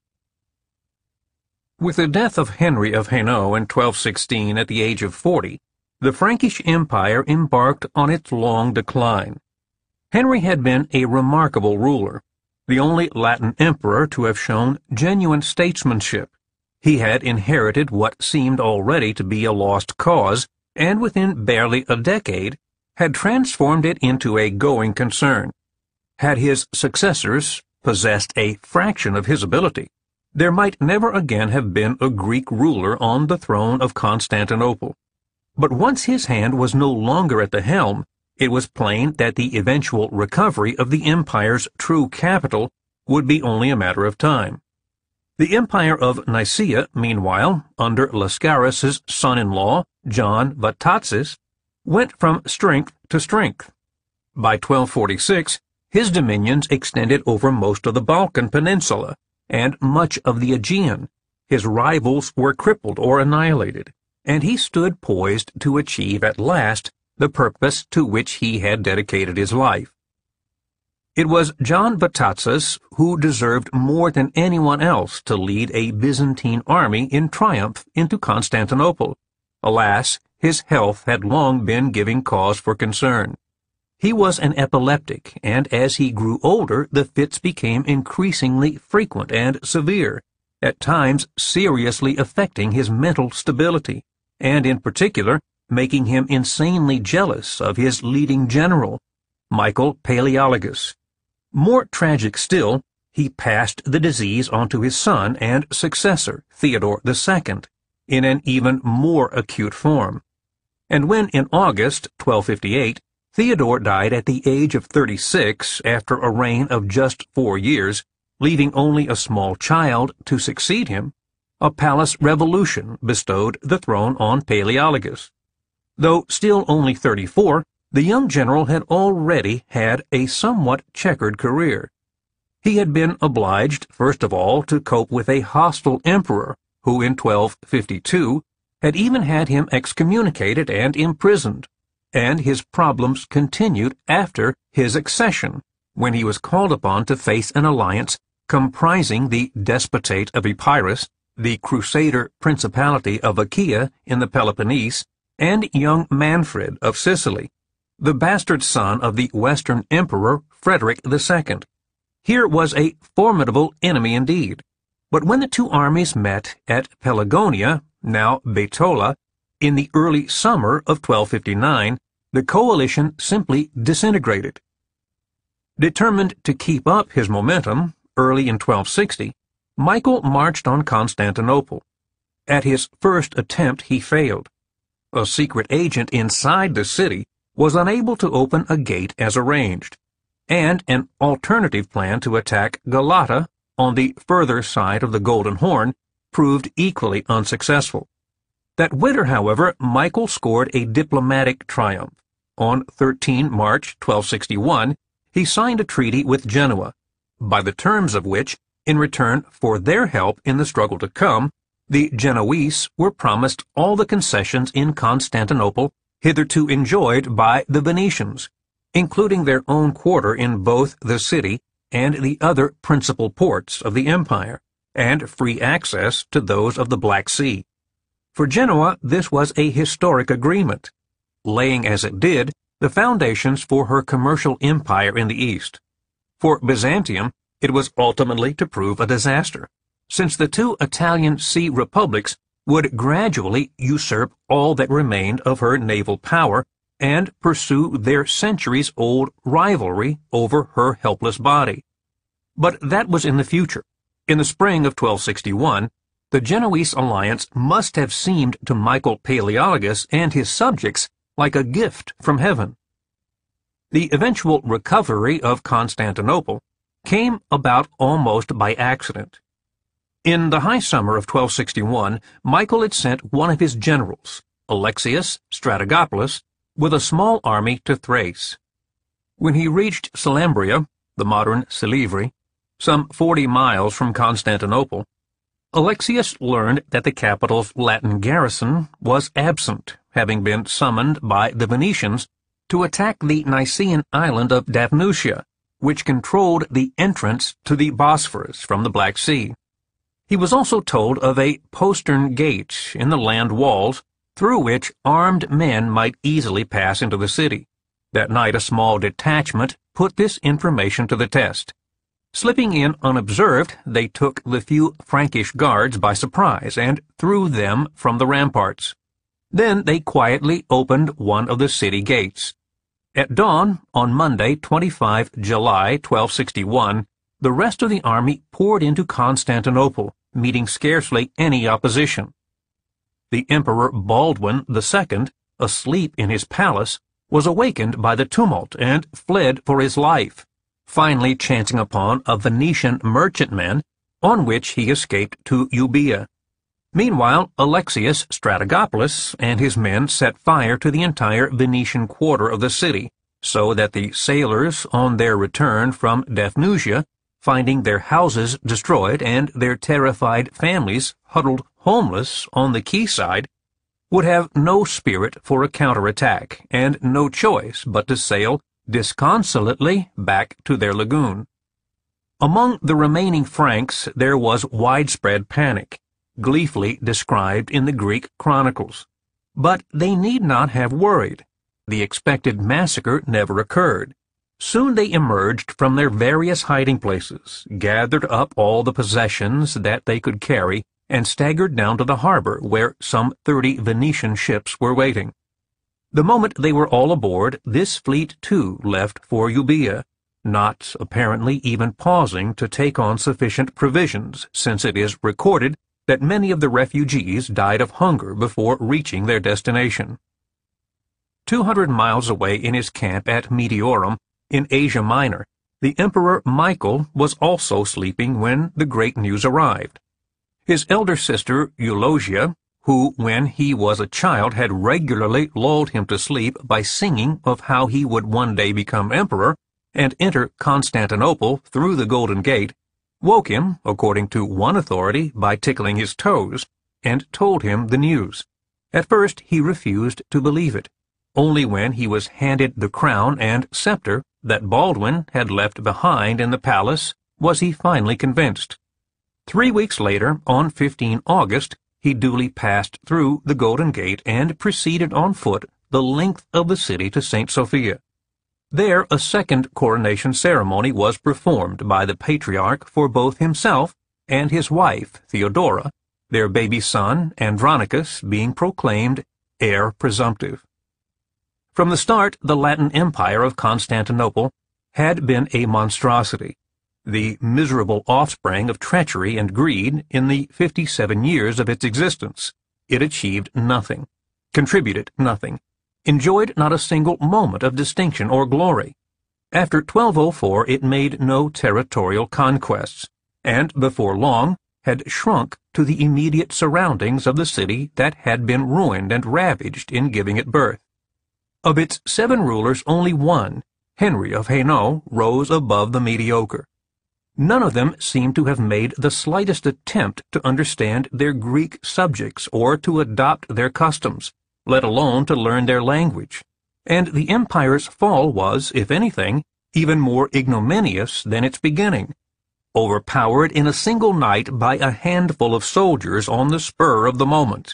[SPEAKER 1] With the death of Henry of Hainaut in twelve sixteen at the age of forty, the Frankish Empire embarked on its long decline. Henry had been a remarkable ruler, the only Latin emperor to have shown genuine statesmanship. He had inherited what seemed already to be a lost cause, and within barely a decade had transformed it into a going concern. Had his successors possessed a fraction of his ability, there might never again have been a Greek ruler on the throne of Constantinople. But once his hand was no longer at the helm, it was plain that the eventual recovery of the empire's true capital would be only a matter of time. The Empire of Nicaea, meanwhile, under Lascaris' son-in-law, John Vatatzes, went from strength to strength. By twelve forty-six, his dominions extended over most of the Balkan Peninsula and much of the Aegean. His rivals were crippled or annihilated, and he stood poised to achieve at last the purpose to which he had dedicated his life. It was John Vatatzes who deserved more than anyone else to lead a Byzantine army in triumph into Constantinople. Alas, his health had long been giving cause for concern. He was an epileptic, and as he grew older, the fits became increasingly frequent and severe, at times seriously affecting his mental stability, and in particular, making him insanely jealous of his leading general, Michael Palaeologus. More tragic still, he passed the disease on to his son and successor, Theodore the Second, in an even more acute form. And when in August twelve fifty-eight, Theodore died at the age of thirty-six after a reign of just four years, leaving only a small child to succeed him, a palace revolution bestowed the throne on Palaeologus. Though still only thirty-four, the young general had already had a somewhat checkered career. He had been obliged, first of all, to cope with a hostile emperor, who in twelve fifty-two had even had him excommunicated and imprisoned, and his problems continued after his accession, when he was called upon to face an alliance comprising the Despotate of Epirus, the Crusader Principality of Achaia in the Peloponnese, and young Manfred of Sicily, the bastard son of the Western Emperor Frederick the Second. Here was a formidable enemy indeed, but when the two armies met at Pelagonia, now Betola, in the early summer of twelve fifty-nine, the coalition simply disintegrated. Determined to keep up his momentum, early in twelve sixty, Michael marched on Constantinople. At his first attempt he failed. A secret agent inside the city was unable to open a gate as arranged, and an alternative plan to attack Galata on the further side of the Golden Horn proved equally unsuccessful. That winter, however, Michael scored a diplomatic triumph. On the thirteenth of March twelve sixty-one, he signed a treaty with Genoa, by the terms of which, in return for their help in the struggle to come, the Genoese were promised all the concessions in Constantinople hitherto enjoyed by the Venetians, including their own quarter in both the city and the other principal ports of the empire, and free access to those of the Black Sea. For Genoa, this was a historic agreement, laying as it did the foundations for her commercial empire in the East. For Byzantium, it was ultimately to prove a disaster, since the two Italian sea republics would gradually usurp all that remained of her naval power and pursue their centuries-old rivalry over her helpless body. But that was in the future. In the spring of twelve sixty-one, the Genoese alliance must have seemed to Michael Palaeologus and his subjects like a gift from heaven. The eventual recovery of Constantinople came about almost by accident. In the high summer of twelve sixty-one, Michael had sent one of his generals, Alexius Strategopulus, with a small army to Thrace. When he reached Salambria, the modern Silivri, some forty miles from Constantinople, Alexius learned that the capital's Latin garrison was absent, having been summoned by the Venetians to attack the Nicaean island of Daphnusia, which controlled the entrance to the Bosphorus from the Black Sea. He was also told of a postern gate in the land walls through which armed men might easily pass into the city. That night a small detachment put this information to the test. Slipping in unobserved, they took the few Frankish guards by surprise and threw them from the ramparts. Then they quietly opened one of the city gates. At dawn, on Monday, the twenty-fifth of July, twelve sixty-one, the rest of the army poured into Constantinople, meeting scarcely any opposition. The Emperor Baldwin the Second, asleep in his palace, was awakened by the tumult and fled for his life, finally chancing upon a Venetian merchantman, on which he escaped to Euboea. Meanwhile, Alexius Strategopulus and his men set fire to the entire Venetian quarter of the city, so that the sailors, on their return from Daphnusia, finding their houses destroyed and their terrified families huddled homeless on the quayside, would have no spirit for a counterattack and no choice but to sail disconsolately back to their lagoon. Among the remaining Franks there was widespread panic, gleefully described in the Greek chronicles. But they need not have worried. The expected massacre never occurred. Soon they emerged from their various hiding places, gathered up all the possessions that they could carry, and staggered down to the harbor where some thirty Venetian ships were waiting. The moment they were all aboard, this fleet too left for Euboea, not apparently even pausing to take on sufficient provisions, since it is recorded that many of the refugees died of hunger before reaching their destination. Two hundred miles away in his camp at Meteorum, in Asia Minor, the Emperor Michael was also sleeping when the great news arrived. His elder sister, Eulogia, who, when he was a child, had regularly lulled him to sleep by singing of how he would one day become emperor and enter Constantinople through the Golden Gate, woke him, according to one authority, by tickling his toes, and told him the news. At first he refused to believe it. Only when he was handed the crown and scepter that Baldwin had left behind in the palace was he finally convinced. Three weeks later, on the fifteenth of August, he duly passed through the Golden Gate and proceeded on foot the length of the city to Saint Sophia. There a second coronation ceremony was performed by the patriarch for both himself and his wife, Theodora, their baby son, Andronicus, being proclaimed heir presumptive. From the start, the Latin Empire of Constantinople had been a monstrosity, the miserable offspring of treachery and greed. In the fifty-seven years of its existence, it achieved nothing, contributed nothing, enjoyed not a single moment of distinction or glory. After twelve oh four it made no territorial conquests, and before long had shrunk to the immediate surroundings of the city that had been ruined and ravaged in giving it birth. Of its seven rulers, only one, Henry of Hainaut, rose above the mediocre. None of them seemed to have made the slightest attempt to understand their Greek subjects or to adopt their customs, let alone to learn their language. And the empire's fall was, if anything, even more ignominious than its beginning, overpowered in a single night by a handful of soldiers on the spur of the moment.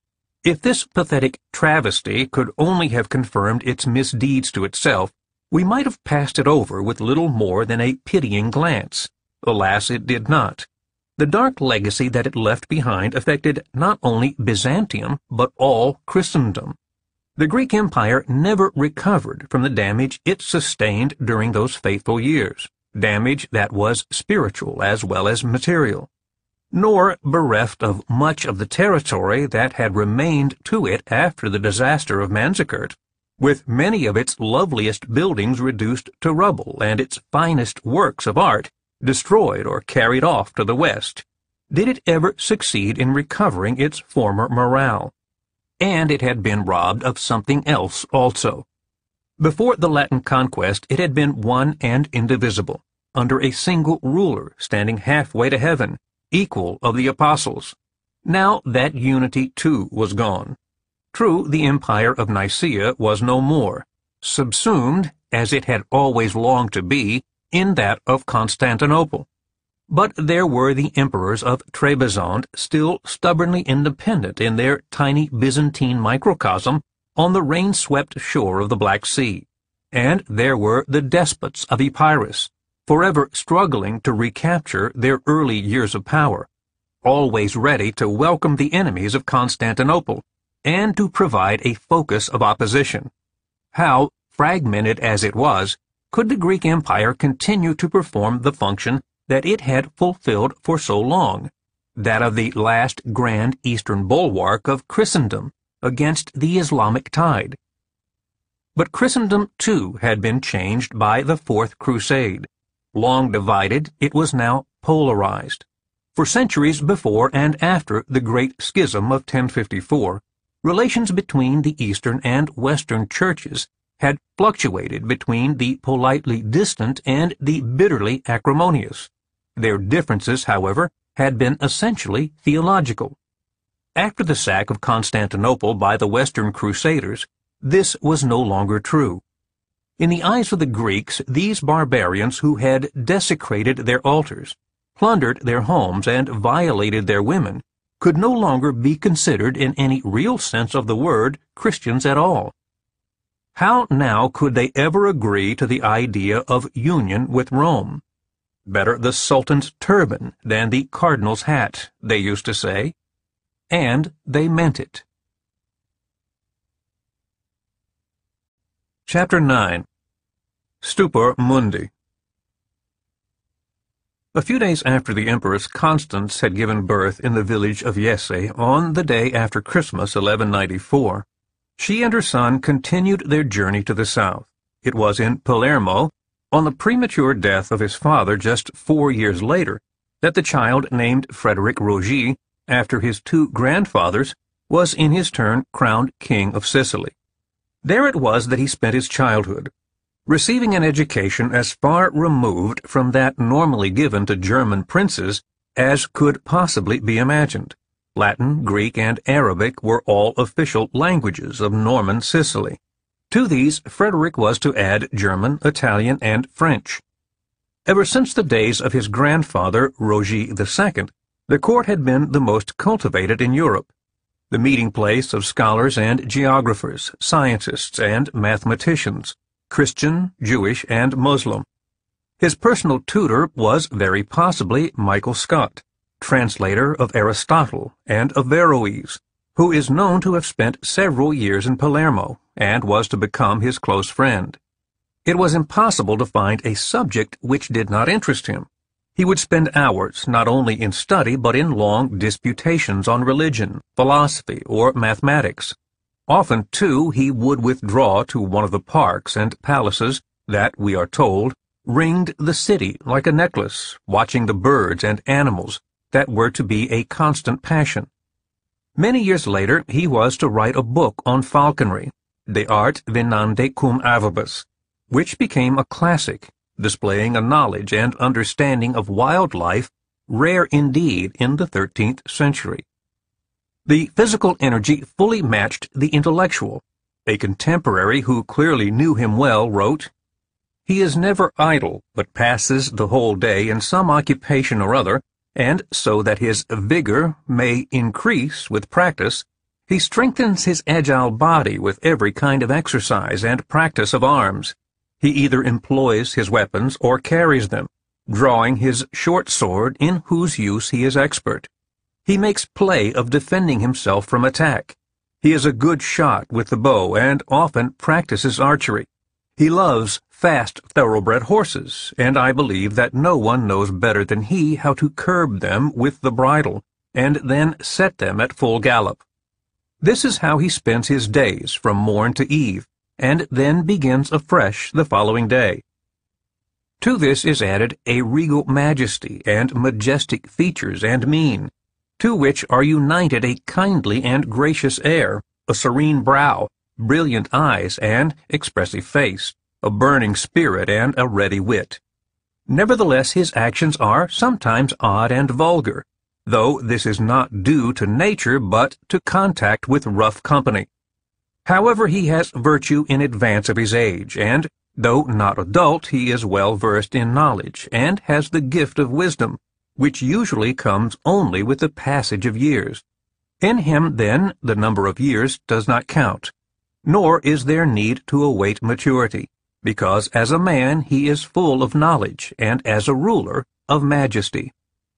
[SPEAKER 1] If this pathetic travesty could only have confirmed its misdeeds to itself, we might have passed it over with little more than a pitying glance. Alas, it did not. The dark legacy that it left behind affected not only Byzantium, but all Christendom. The Greek Empire never recovered from the damage it sustained during those fateful years, damage that was spiritual as well as material, nor bereft of much of the territory that had remained to it after the disaster of Manzikert, with many of its loveliest buildings reduced to rubble and its finest works of art destroyed or carried off to the west, did it ever succeed in recovering its former morale. And it had been robbed of something else also. Before the Latin conquest, it had been one and indivisible, under a single ruler standing halfway to heaven, equal of the apostles. Now that unity too was gone. True, the empire of Nicaea was no more, subsumed, as it had always longed to be, in that of Constantinople. But there were the emperors of Trebizond still stubbornly independent in their tiny Byzantine microcosm on the rain-swept shore of the Black Sea, and there were the despots of Epirus, forever struggling to recapture their early years of power, always ready to welcome the enemies of Constantinople, and to provide a focus of opposition. How, fragmented as it was, could the Greek Empire continue to perform the function that it had fulfilled for so long, that of the last grand eastern bulwark of Christendom against the Islamic tide? But Christendom, too, had been changed by the Fourth Crusade. Long divided, it was now polarized. For centuries before and after the Great Schism of ten fifty-four, relations between the Eastern and Western churches had fluctuated between the politely distant and the bitterly acrimonious. Their differences, however, had been essentially theological. After the sack of Constantinople by the Western Crusaders, this was no longer true. In the eyes of the Greeks, these barbarians who had desecrated their altars, plundered their homes, and violated their women, could no longer be considered in any real sense of the word Christians at all. How now could they ever agree to the idea of union with Rome? Better the Sultan's turban than the cardinal's hat, they used to say. And they meant it. Chapter nine. Stupor Mundi. A few days after the Empress Constance had given birth in the village of Yesse, on the day after Christmas, eleven ninety-four, she and her son continued their journey to the south. It was in Palermo, on the premature death of his father just four years later, that the child named Frederick Rogi, after his two grandfathers, was in his turn crowned King of Sicily. There it was that he spent his childhood, receiving an education as far removed from that normally given to German princes as could possibly be imagined. Latin, Greek, and Arabic were all official languages of Norman Sicily. To these, Frederick was to add German, Italian, and French. Ever since the days of his grandfather, Rogi the Second, the court had been the most cultivated in Europe, the meeting place of scholars and geographers, scientists, and mathematicians, Christian, Jewish, and Muslim. His personal tutor was very possibly Michael Scott, translator of Aristotle and Averroes, who is known to have spent several years in Palermo, and was to become his close friend. It was impossible to find a subject which did not interest him. He would spend hours not only in study but in long disputations on religion, philosophy, or mathematics. Often, too, he would withdraw to one of the parks and palaces that, we are told, ringed the city like a necklace, watching the birds and animals that were to be a constant passion. Many years later, he was to write a book on falconry, De Arte Venandi cum Avibus, which became a classic, displaying a knowledge and understanding of wildlife rare indeed in the thirteenth century. The physical energy fully matched the intellectual. A contemporary who clearly knew him well wrote, "He is never idle, but passes the whole day in some occupation or other, and so that his vigor may increase with practice, he strengthens his agile body with every kind of exercise and practice of arms. He either employs his weapons or carries them, drawing his short sword in whose use he is expert. He makes play of defending himself from attack. He is a good shot with the bow and often practices archery. He loves fast thoroughbred horses, and I believe that no one knows better than he how to curb them with the bridle, and then set them at full gallop. This is how he spends his days from morn to eve, and then begins afresh the following day. To this is added a regal majesty and majestic features and mien, to which are united a kindly and gracious air, a serene brow, brilliant eyes, and expressive face, a burning spirit, and a ready wit. Nevertheless, his actions are sometimes odd and vulgar, though this is not due to nature but to contact with rough company. However, he has virtue in advance of his age, and, though not adult, he is well versed in knowledge, and has the gift of wisdom, which usually comes only with the passage of years. In him, then, the number of years does not count, nor is there need to await maturity, because as a man he is full of knowledge, and as a ruler of majesty.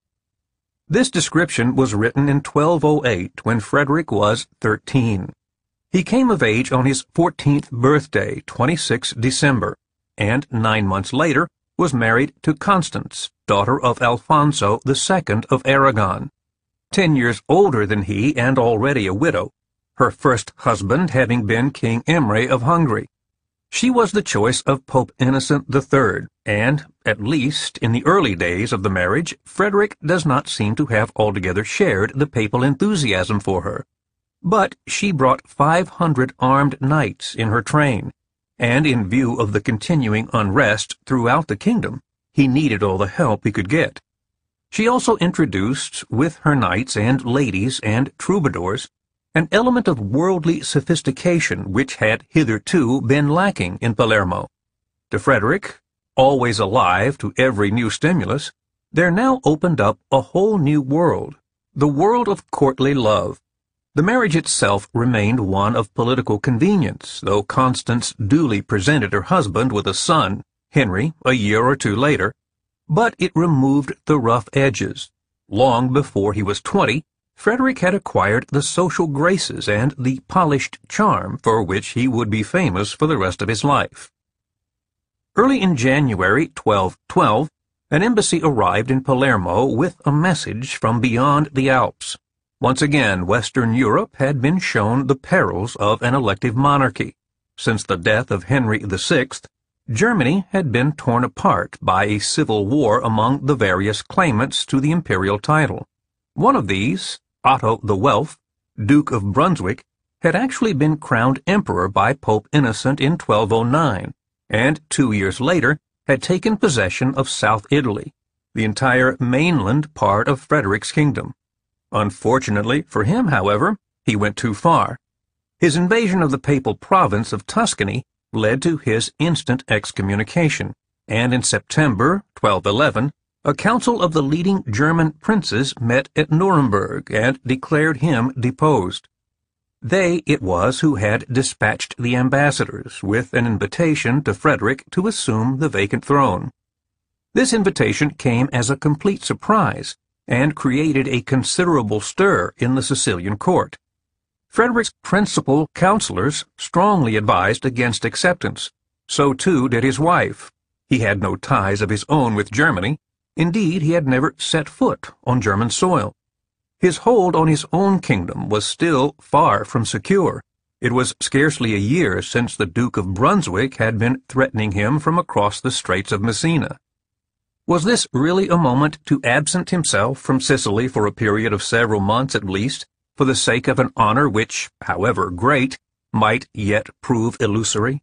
[SPEAKER 1] This description was written in twelve oh eight, when Frederick was thirteen. He came of age on his fourteenth birthday, the twenty-sixth of December, and nine months later was married to Constance, daughter of Alfonso the Second of Aragon, ten years older than he and already a widow, her first husband having been King Imre of Hungary. She was the choice of Pope Innocent the Third, and, at least in the early days of the marriage, Frederick does not seem to have altogether shared the papal enthusiasm for her. But she brought five hundred armed knights in her train, and in view of the continuing unrest throughout the kingdom, he needed all the help he could get. She also introduced, with her knights and ladies and troubadours, an element of worldly sophistication which had hitherto been lacking in Palermo. To Frederick, always alive to every new stimulus, there now opened up a whole new world, the world of courtly love. The marriage itself remained one of political convenience, though Constance duly presented her husband with a son, Henry, a year or two later, but it removed the rough edges. Long before he was twenty, Frederick had acquired the social graces and the polished charm for which he would be famous for the rest of his life. Early in January twelve twelve, an embassy arrived in Palermo with a message from beyond the Alps. Once again, Western Europe had been shown the perils of an elective monarchy. Since the death of Henry the Sixth, Germany had been torn apart by a civil war among the various claimants to the imperial title. One of these, Otto the Welf, Duke of Brunswick, had actually been crowned emperor by Pope Innocent in twelve oh nine, and two years later had taken possession of South Italy, the entire mainland part of Frederick's kingdom. Unfortunately for him, however, he went too far. His invasion of the papal province of Tuscany led to his instant excommunication, and in September twelve eleven, a council of the leading German princes met at Nuremberg and declared him deposed. They it was who had dispatched the ambassadors with an invitation to Frederick to assume the vacant throne. This invitation came as a complete surprise, and created a considerable stir in the Sicilian court. Frederick's principal counselors strongly advised against acceptance. So too did his wife. He had no ties of his own with Germany. Indeed, he had never set foot on German soil. His hold on his own kingdom was still far from secure. It was scarcely a year since the Duke of Brunswick had been threatening him from across the Straits of Messina. Was this really a moment to absent himself from Sicily for a period of several months at least, for the sake of an honor which, however great, might yet prove illusory?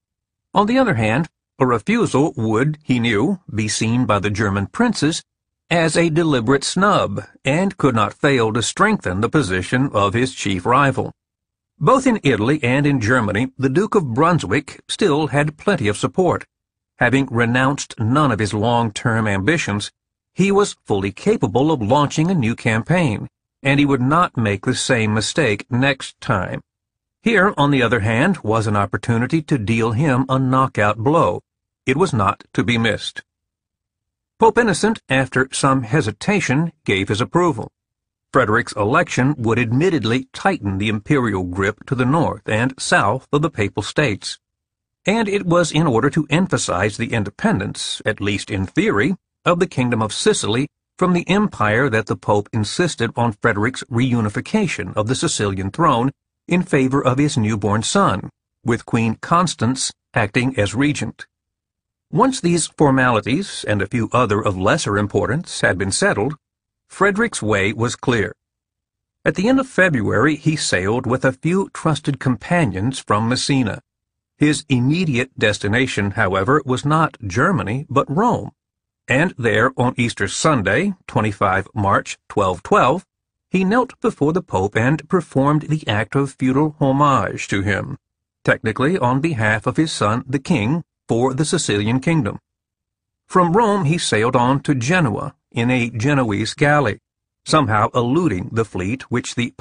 [SPEAKER 1] On the other hand, a refusal would, he knew, be seen by the German princes as a deliberate snub, and could not fail to strengthen the position of his chief rival. Both in Italy and in Germany, the Duke of Brunswick still had plenty of support. Having renounced none of his long-term ambitions, he was fully capable of launching a new campaign, and he would not make the same mistake next time. Here, on the other hand, was an opportunity to deal him a knockout blow. It was not to be missed. Pope Innocent, after some hesitation, gave his approval. Frederick's election would admittedly tighten the imperial grip to the north and south of the Papal States, and it was in order to emphasize the independence, at least in theory, of the Kingdom of Sicily from the empire that the Pope insisted on Frederick's reunification of the Sicilian throne in favor of his newborn son, with Queen Constance acting as regent. Once these formalities, and a few other of lesser importance, had been settled, Frederick's way was clear. At the end of February he sailed with a few trusted companions from Messina. His immediate destination, however, was not Germany, but Rome, and there on Easter Sunday, the twenty-fifth of March, twelve twelve, he knelt before the Pope and performed the act of feudal homage to him, technically on behalf of his son the king, for the Sicilian kingdom. From Rome he sailed on to Genoa in a Genoese galley, somehow eluding the fleet which the